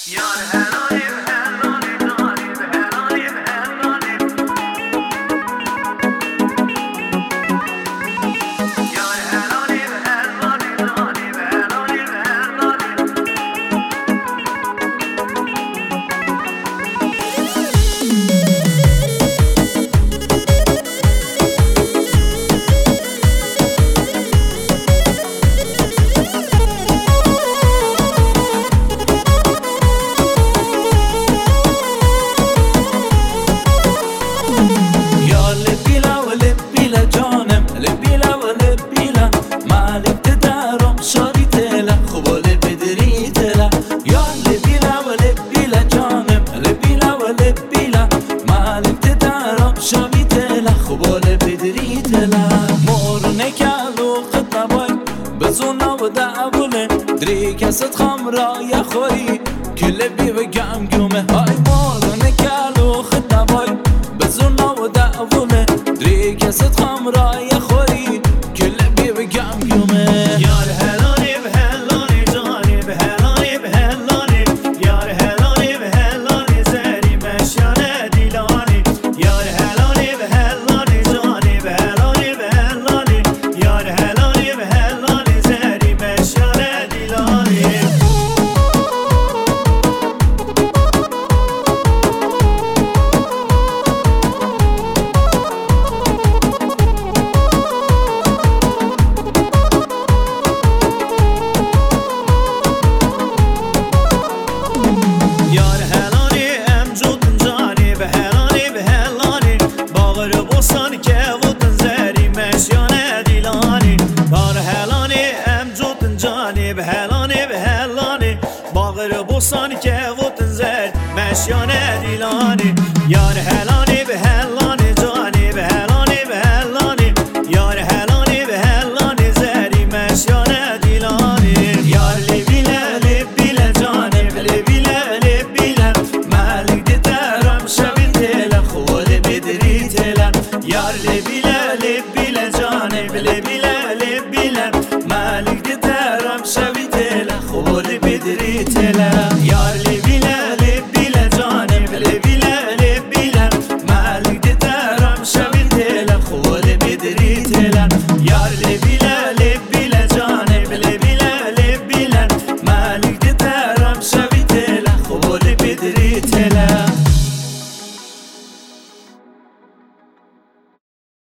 كاسة خمرة يا خوي كل بيوقع مقومه هاي مورنا كالو خدنا باي بزونا ودعوله دري كاسة خمرة يا خوي كل بيوقع مقومه يار هلاني بهلاني جاني بهلاني بهلاني يار هلاني بهلاني زاري مشيانة ديلاني يار هلاني بهلاني جاني بهلاني بهلاني يار هلاني بهلاني زاري مشيانة ديلاني یار هلانی امجود جانی به هلانی به هلانی باور بوسان که وطن زری مشیانه دیلانی یار هلانی امجود جانی به هلانی به هلانی باور بوسان که وطن زری مشیانه دیلانی یار هلانی به هلانی جانی به هلانی به هلانی یار هلانی به هلانی زری مشیانه دیلانی یار لیبیله لیبیله جانی لیبیله یار لبیله لبیله جانه لبیله لبیله مالک دی درم شوی دل خود بدری تله یار لبیله لبیله جانه لبیله لبیله مالک دی درم شوی دل خود بدری تله یار